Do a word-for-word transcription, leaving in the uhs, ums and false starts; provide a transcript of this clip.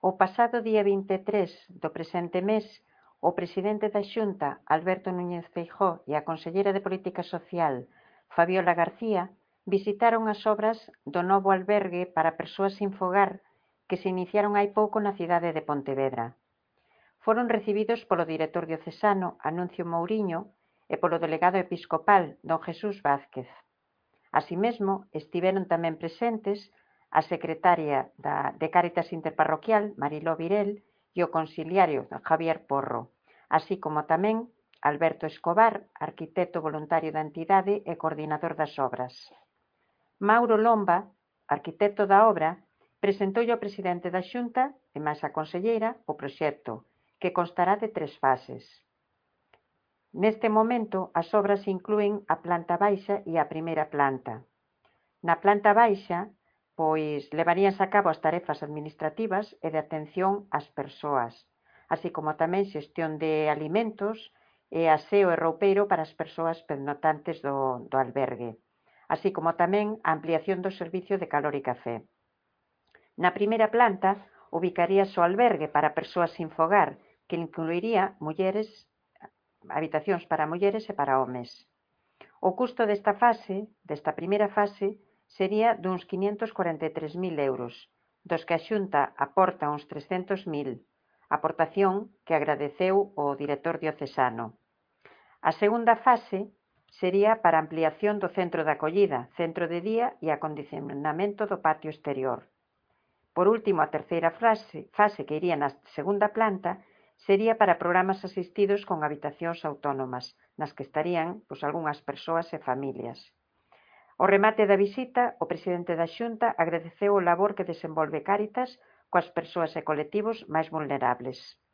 O pasado día vinte e tres do presente mes, o presidente da Xunta, Alberto Núñez Feijóo, e a conselleira de Política Social, Fabiola García, visitaron as obras do novo albergue para persoas sin fogar que se iniciaron hai pouco na cidade de Pontevedra. Foron recibidos polo director diocesano, Anuncio Mouriño, e polo delegado episcopal, don Jesús Vázquez. Así mesmo, estiveron tamén presentes a secretaria da, de Cáritas Interparroquial, Mariló Virel, e o conciliario, Javier Porro, así como tamén Alberto Escobar, arquitecto voluntario da entidade e coordinador das obras. Mauro Lomba, arquitecto da obra, presentou ao presidente da Xunta e máis a conselleira o proxecto, que constará de tres fases. Neste momento, as obras inclúen a planta baixa e a primeira planta. Na planta baixa, pois levaríanse a cabo as tarefas administrativas e de atención ás persoas, así como tamén xestión de alimentos e aseo e roupeiro para as persoas pernoctantes do, do albergue, así como tamén a ampliación do servicio de calor e café. Na primeira planta, ubicaríase o albergue para persoas sin fogar, que incluiría mulleres, habitacións para mulleres e para homes. O custo desta fase, desta primeira fase, sería duns quinhentos cuarenta e tres mil euros, dos que a Xunta aporta uns trescentos mil, aportación que agradeceu o director diocesano. A segunda fase sería para ampliación do centro de acollida, centro de día e acondicionamento do patio exterior. Por último, a terceira fase, fase que iría na segunda planta, sería para programas asistidos con habitacións autónomas, nas que estarían pois, algunhas persoas e familias. Ao remate da visita, o presidente da Xunta agradeceu o labor que desenvolve Cáritas coas persoas e colectivos máis vulnerables.